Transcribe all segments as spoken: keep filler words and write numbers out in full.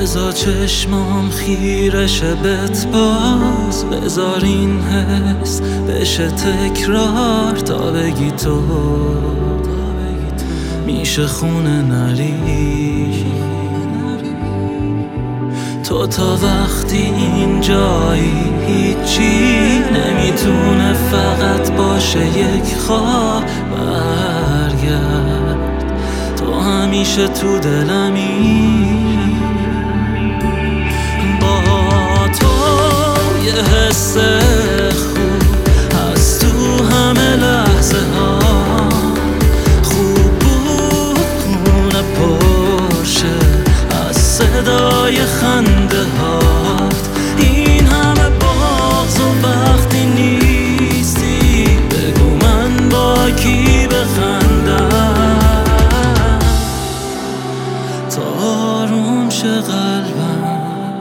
بذار چشمام خیرشه بهت باز، بذار این حس بشه تکرار تا بگی تو میشه خونه نری. تو تا وقتی اینجایی هیچی نمیتونه فقط باشه یک خواب. برگرد تو همیشه تو دلمی، با تو یه حس خوب هست تو همه لحظه ها. خوب بود خونه پرشه از صدای خنده هات. این همه باغز و وقتی نیستی بگو من با کی بخندم تا آروم شه قلبم.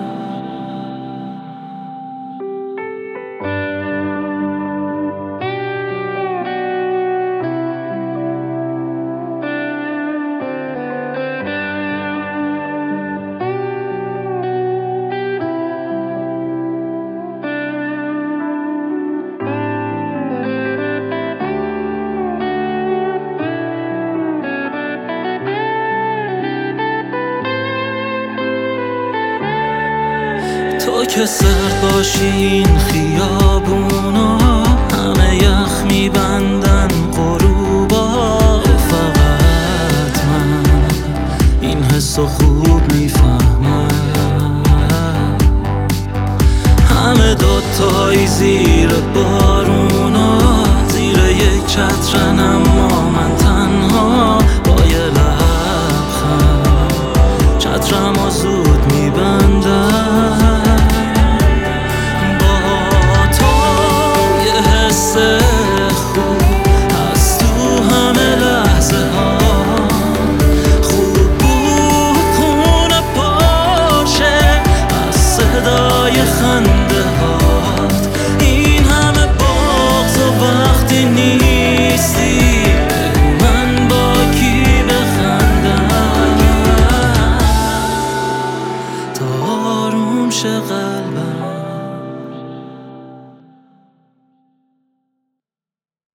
تو که سرد باشی این خیابونا همه یخ میبندن غروبا. فقط من این حسو خوب میفهمم. همه دوتایی زیر بارونا، زیر یک چترن اما